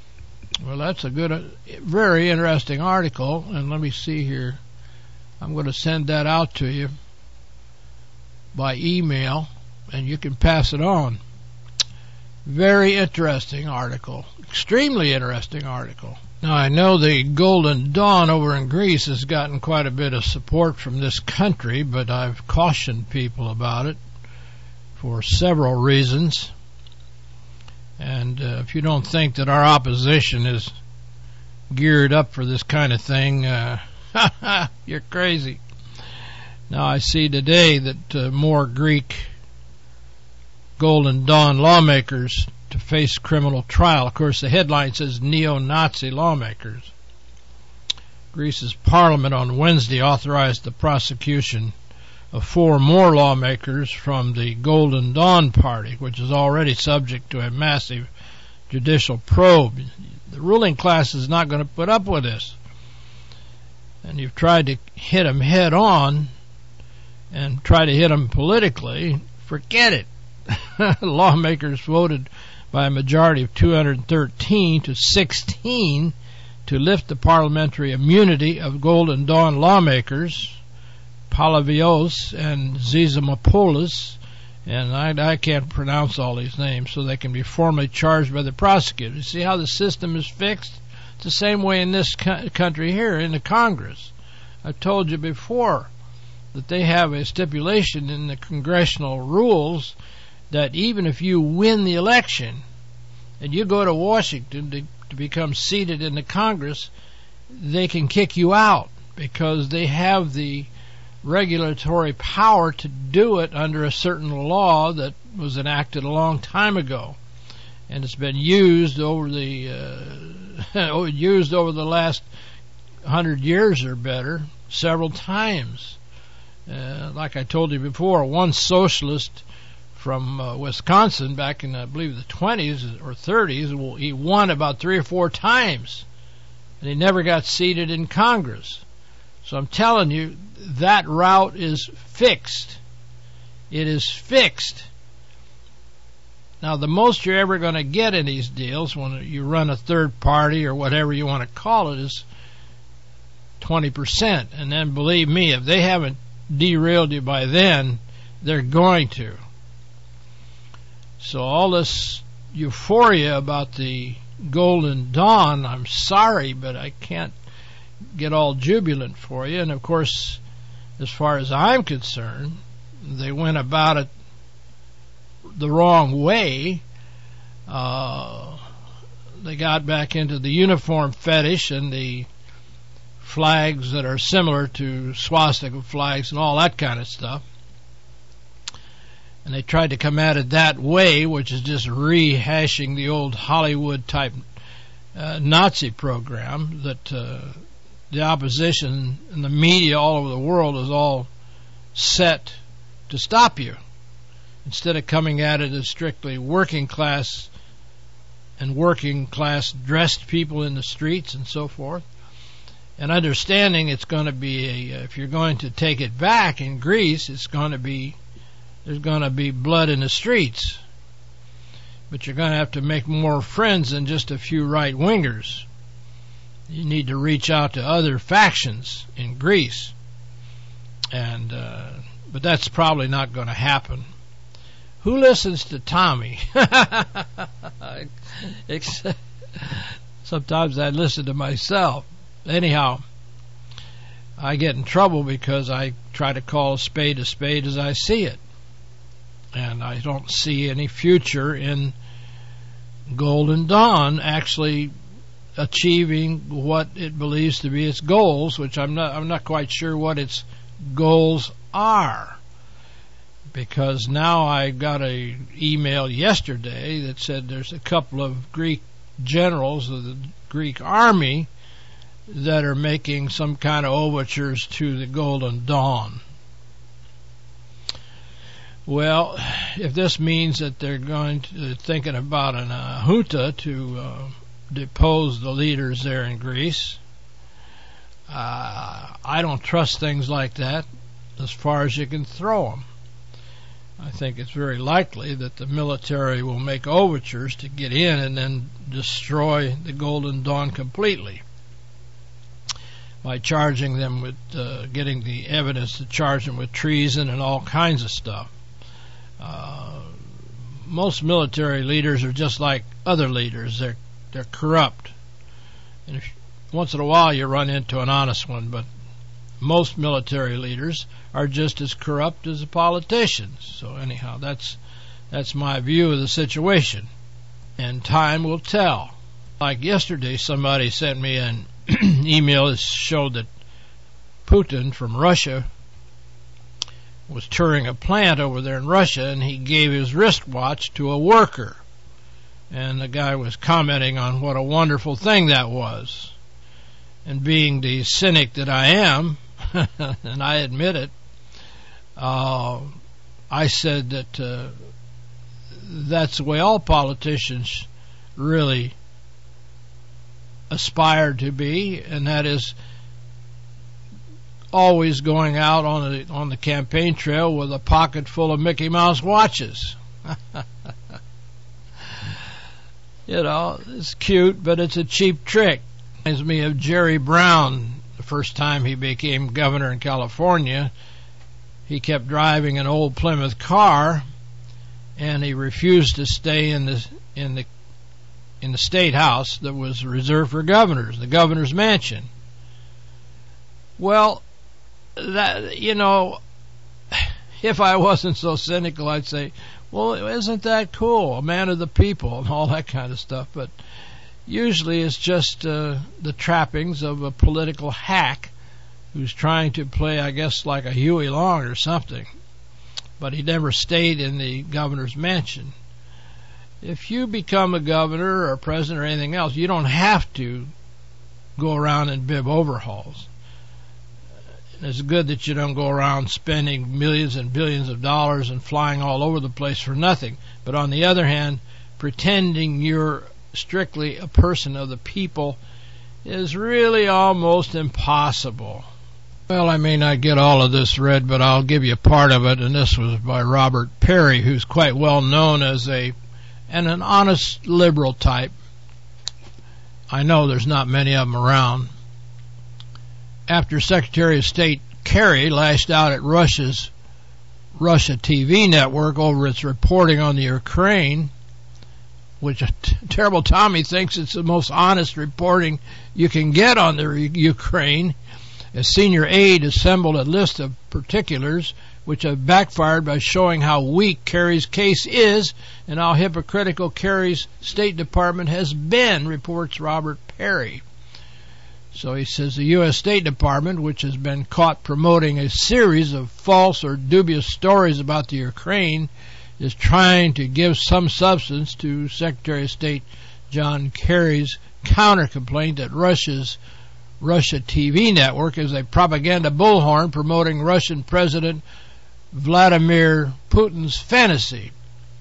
Well, that's a good, very interesting article. And let me see here. I'm going to send that out to you by email, and you can pass it on. Very interesting article. Extremely interesting article. Now, I know the Golden Dawn over in Greece has gotten quite a bit of support from this country, but I've cautioned people about it for several reasons. And if you don't think that our opposition is geared up for this kind of thing, you're crazy. Now, I see today that more Greek Golden Dawn lawmakers to face criminal trial. Of course, the headline says neo-Nazi lawmakers. Greece's parliament on Wednesday authorized the prosecution of 4 more lawmakers from the Golden Dawn party, which is already subject to a massive judicial probe. The ruling class is not going to put up with this. And you've tried to hit them head on and try to hit them politically. Forget it. Lawmakers voted by a majority of 213 to 16 to lift the parliamentary immunity of Golden Dawn lawmakers, Palavios and Zizamopoulos, and I can't pronounce all these names, so they can be formally charged by the prosecutor. You see how the system is fixed? It's the same way in this country here, in the Congress. I've told you before that they have a stipulation in the congressional rules that even if you win the election and you go to Washington to become seated in the Congress, they can kick you out because they have the regulatory power to do it under a certain law that was enacted a long time ago, and it's been used over the last 100 years or better several times. Like I told you before, one socialist from Wisconsin back in, I believe, the 20s or 30s, he won about 3 or 4 times, and he never got seated in Congress. So I'm telling you, that route is fixed. It is fixed. Now, the most you're ever going to get in these deals when you run a third party or whatever you want to call it is 20%. And then, believe me, if they haven't derailed you by then, they're going to. So all this euphoria about the Golden Dawn, I'm sorry, but I can't get all jubilant for you. And of course, as far as I'm concerned, they went about it the wrong way. They got back into the uniform fetish and the flags that are similar to swastika flags and all that kind of stuff. And they tried to come at it that way, which is just rehashing the old Hollywood-type Nazi program that the opposition and the media all over the world is all set to stop you. Instead of coming at it as strictly working class and working class dressed people in the streets and so forth. And understanding it's going to be, if you're going to take it back in Greece, there's going to be blood in the streets. But you're going to have to make more friends than just a few right-wingers. You need to reach out to other factions in Greece. But that's probably not going to happen. Who listens to Tommy? Sometimes I listen to myself. Anyhow, I get in trouble because I try to call a spade as I see it. And I don't see any future in Golden Dawn actually achieving what it believes to be its goals, which I'm not quite sure what its goals are. Because now I got a email yesterday that said there's a couple of Greek generals of the Greek army that are making some kind of overtures to the Golden Dawn. Well, if this means that they're thinking about a junta to depose the leaders there in Greece, I don't trust things like that as far as you can throw them. I think it's very likely that the military will make overtures to get in and then destroy the Golden Dawn completely by charging them with getting the evidence to charge them with treason and all kinds of stuff. Most military leaders are just like other leaders. They're corrupt. And once in a while you run into an honest one, but most military leaders are just as corrupt as the politicians. So anyhow, that's my view of the situation. And time will tell. Like yesterday, somebody sent me an email that showed that Putin from Russia was touring a plant over there in Russia, and he gave his wristwatch to a worker. And the guy was commenting on what a wonderful thing that was. And being the cynic that I am, and I admit it, I said that that's the way all politicians really aspire to be, and that is always going out on the campaign trail with a pocket full of Mickey Mouse watches. You know, it's cute, but it's a cheap trick. Reminds me of Jerry Brown. The first time he became governor in California, he kept driving an old Plymouth car, and he refused to stay in the state house that was reserved for governors, the governor's mansion. Well, that, you know, if I wasn't so cynical, I'd say, well, isn't that cool? A man of the people and all that kind of stuff. But usually it's just the trappings of a political hack who's trying to play, I guess, like a Huey Long or something. But he never stayed in the governor's mansion. If you become a governor or a president or anything else, you don't have to go around in bib overhauls. It's good that you don't go around spending millions and billions of dollars and flying all over the place for nothing. But on the other hand, pretending you're strictly a person of the people is really almost impossible. Well, I may not get all of this read, but I'll give you part of it, and this was by Robert Perry, who's quite well known as an honest liberal type. I know there's not many of them around. After Secretary of State Kerry lashed out at Russia TV network over its reporting on the Ukraine, which Terrible Tommy thinks it's the most honest reporting you can get on the Ukraine, a senior aide assembled a list of particulars which have backfired by showing how weak Kerry's case is and how hypocritical Kerry's State Department has been, reports Robert Perry. So he says the U.S. State Department, which has been caught promoting a series of false or dubious stories about the Ukraine, is trying to give some substance to Secretary of State John Kerry's counter-complaint that Russia TV network is a propaganda bullhorn promoting Russian President Vladimir Putin's fantasy.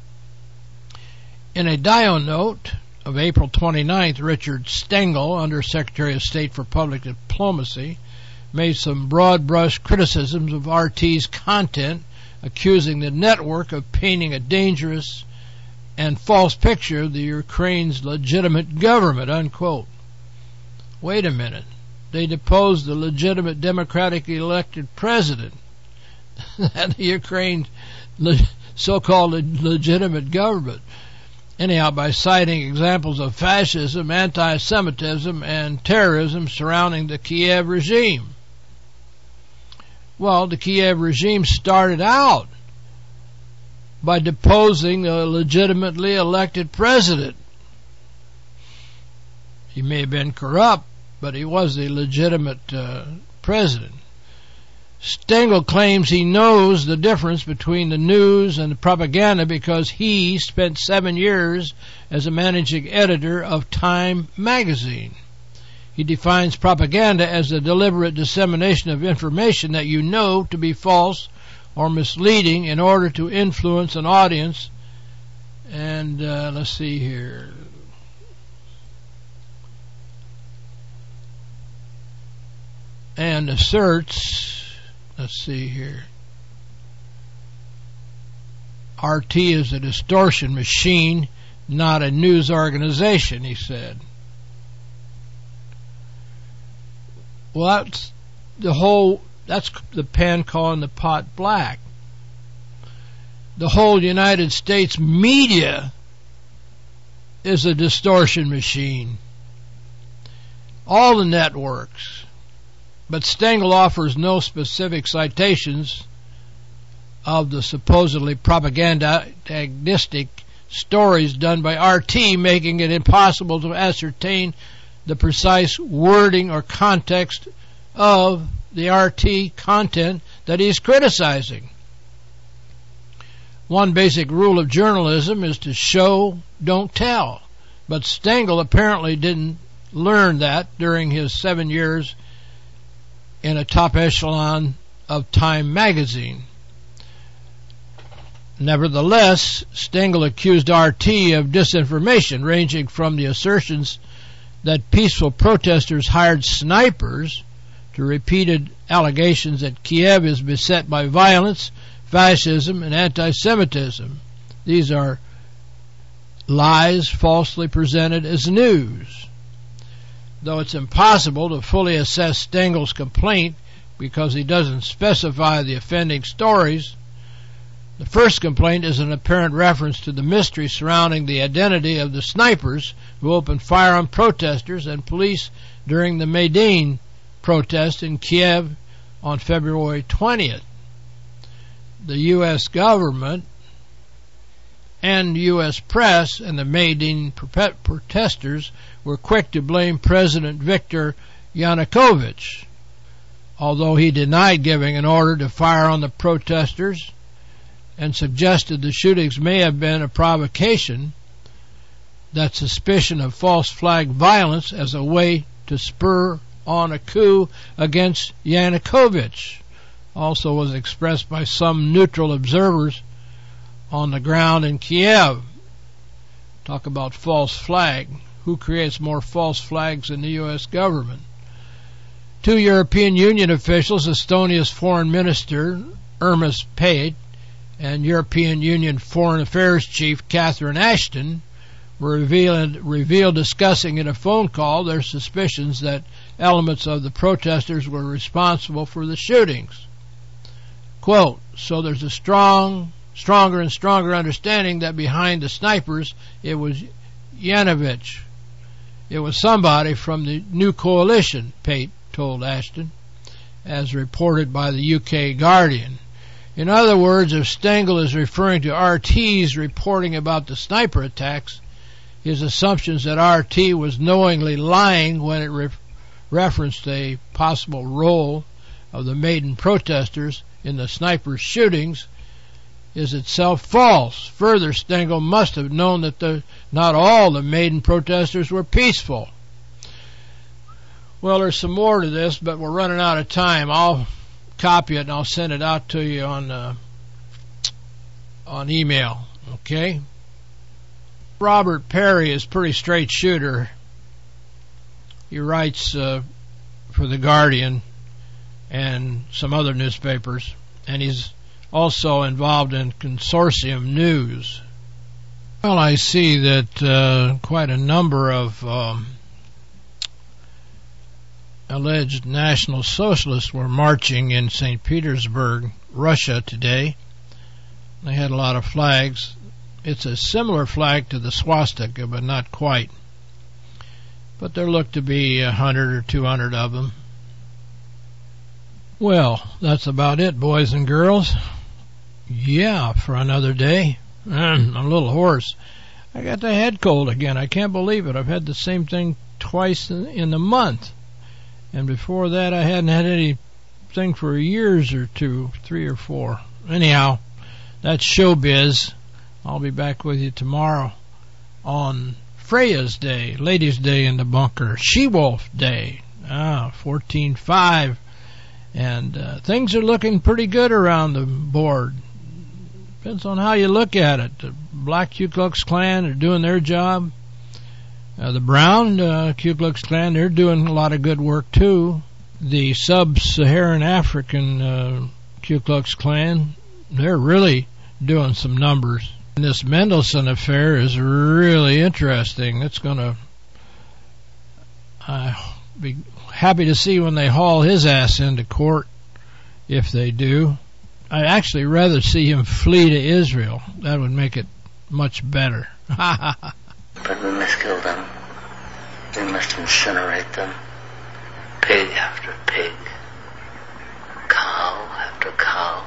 In a Dio note of April 29th, Richard Stengel, Under Secretary of State for Public Diplomacy, made some broad-brush criticisms of RT's content, accusing the network of painting a dangerous and false picture of the Ukraine's legitimate government, unquote. Wait a minute. They deposed the legitimate democratically elected president and the Ukraine's so-called legitimate government. Anyhow, by citing examples of fascism, anti-Semitism, and terrorism surrounding the Kiev regime. Well, the Kiev regime started out by deposing a legitimately elected president. He may have been corrupt, but he was a legitimate president. Stengel claims he knows the difference between the news and the propaganda because he spent 7 years as a managing editor of Time magazine. He defines propaganda as the deliberate dissemination of information that you know to be false or misleading in order to influence an audience. And let's see here. And asserts, let's see here, RT is a distortion machine not a news organization, he said. Well, that's the pen calling the pot black. The whole United States media is a distortion machine. All the networks. But Stengel offers no specific citations of the supposedly propagandistic stories done by RT, making it impossible to ascertain the precise wording or context of the RT content that he's criticizing. One basic rule of journalism is to show, don't tell. But Stengel apparently didn't learn that during his 7 years in a top echelon of Time magazine. Nevertheless, Stengel accused RT of disinformation, ranging from the assertions that peaceful protesters hired snipers to repeated allegations that Kiev is beset by violence, fascism, and anti-Semitism. These are lies falsely presented as news. Though it's impossible to fully assess Stengel's complaint because he doesn't specify the offending stories, the first complaint is an apparent reference to the mystery surrounding the identity of the snipers who opened fire on protesters and police during the Maidan protest in Kiev on February 20th. The U.S. government and U.S. press and the Maidan protesters were quick to blame President Viktor Yanukovych, although he denied giving an order to fire on the protesters and suggested the shootings may have been a provocation. That suspicion of false flag violence as a way to spur on a coup against Yanukovych also was expressed by some neutral observers on the ground in Kiev. Talk about false flag. Who creates more false flags than the U.S. government? Two European Union officials, Estonia's Foreign Minister Urmas Paet and European Union Foreign Affairs Chief Catherine Ashton, were revealed discussing in a phone call their suspicions that elements of the protesters were responsible for the shootings. Quote, so there's a stronger and stronger understanding that behind the snipers it was Yanukovych. It was somebody from the new coalition, Pate told Ashton, as reported by the UK Guardian. In other words, if Stengel is referring to RT's reporting about the sniper attacks, his assumptions that RT was knowingly lying when it referenced a possible role of the Maidan protesters in the sniper shootings is itself false. Further, Stengel must have known that not all the Maidan protesters were peaceful. Well, there's some more to this, but we're running out of time. I'll copy it and I'll send it out to you on email. Okay? Robert Perry is a pretty straight shooter. He writes for The Guardian and some other newspapers, and he's also involved in Consortium News. Well, I see that quite a number of alleged National Socialists were marching in St. Petersburg, Russia today. They had a lot of flags. It's a similar flag to the swastika, but not quite. But there looked to be 100 or 200 of them. Well, that's about it, boys and girls. Yeah, for another day. I'm a little hoarse. I got the head cold again. I can't believe it. I've had the same thing twice in the month. And before that, I hadn't had anything for years or two, 3 or 4. Anyhow, that's showbiz. I'll be back with you tomorrow on Freya's Day, Ladies' Day in the Bunker, She-Wolf Day, 14/5. And things are looking pretty good around the board. Depends on how you look at it. The Black Ku Klux Klan are doing their job. The Brown Ku Klux Klan, they're doing a lot of good work too. The Sub-Saharan African Ku Klux Klan, they're really doing some numbers. This Mendelssohn affair is really interesting. It's going to be happy to see when they haul his ass into court, if they do. I'd actually rather see him flee to Israel. That would make it much better. But we must kill them. We must incinerate them. Pig after pig. Cow after cow.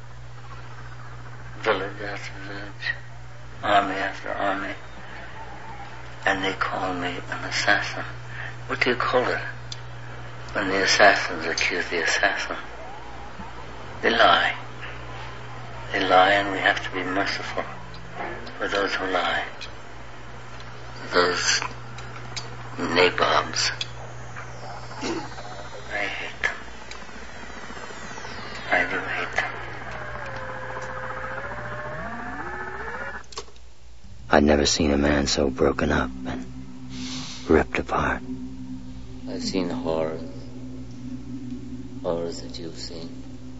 Village after village. Army after army. And they call me an assassin. What do you call it when the assassins accuse the assassin? They lie. They lie, and we have to be merciful for those who lie. Those nabobs. I hate them. I do hate them. I'd never seen a man so broken up and ripped apart. I've seen horrors. Horrors that you've seen.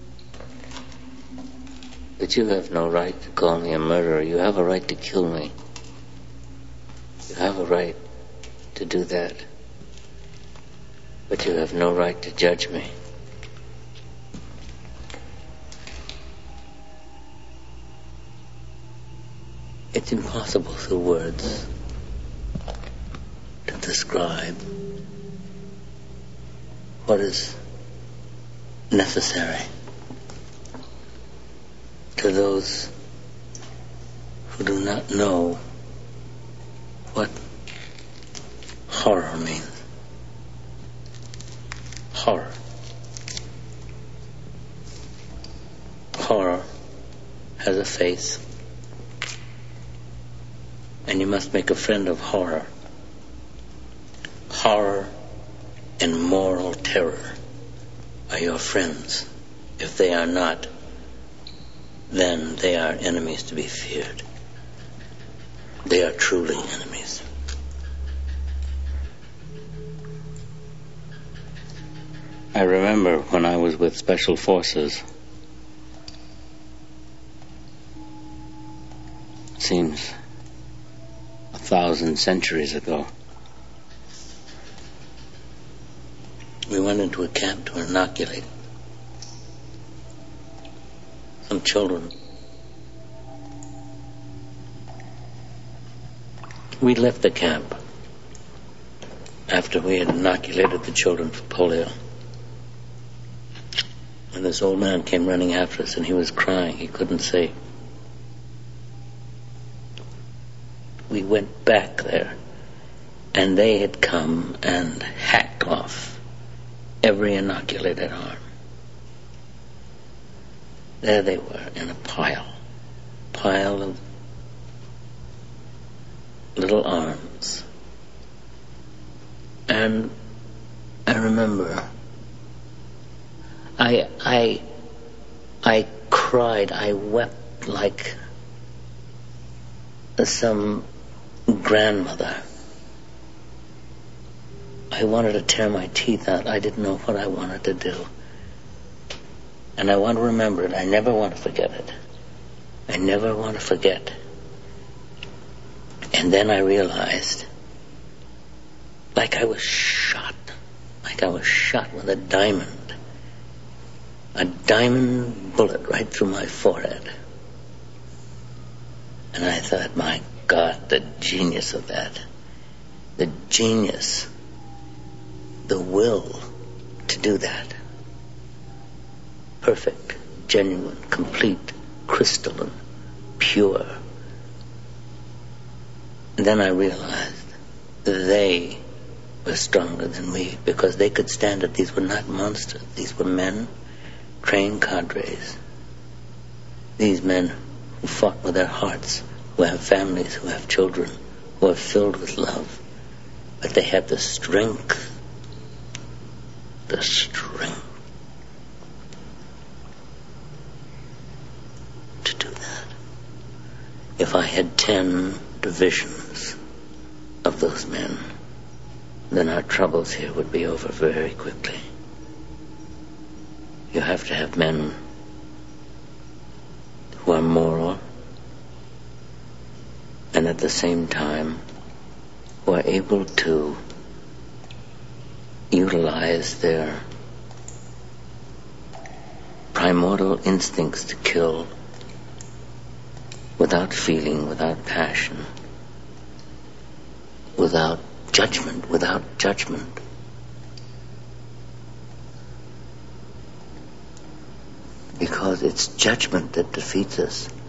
But you have no right to call me a murderer. You have a right to kill me. You have a right to do that. But you have no right to judge me. It's impossible through words to describe what is necessary to those who do not know what horror means. Horror. Horror has a face, and you must make a friend of horror. Horror and moral terror are your friends. If they are not, then they are enemies to be feared. They are truly enemies. I remember when I was with Special Forces. Seems 1,000 centuries ago. We went into a camp to inoculate some children. We left the camp after we had inoculated the children for polio. And this old man came running after us, and he was crying. He couldn't say. We went back there, and they had come and hacked off every inoculated arm. There they were in a pile of little arms. And I remember I cried, I wept like some grandmother. I wanted to tear my teeth out. I didn't know what I wanted to do. And I want to remember it. I never want to forget it. I never want to forget. And then I realized, like I was shot with a diamond bullet right through my forehead. And I thought, my God, the genius of that. The genius. The will to do that. Perfect, genuine, complete, crystalline, pure. And then I realized that they were stronger than me because they could stand it. These were not monsters. These were men, trained cadres. These men who fought with their hearts, who have families, who have children, who are filled with love. But they have the strength. The strength to do that. If I had 10 divisions of those men, then our troubles here would be over very quickly. You have to have men who are moral, and at the same time who are able to utilize their primordial instincts to kill without feeling, without passion, without judgment. Because it's judgment that defeats us.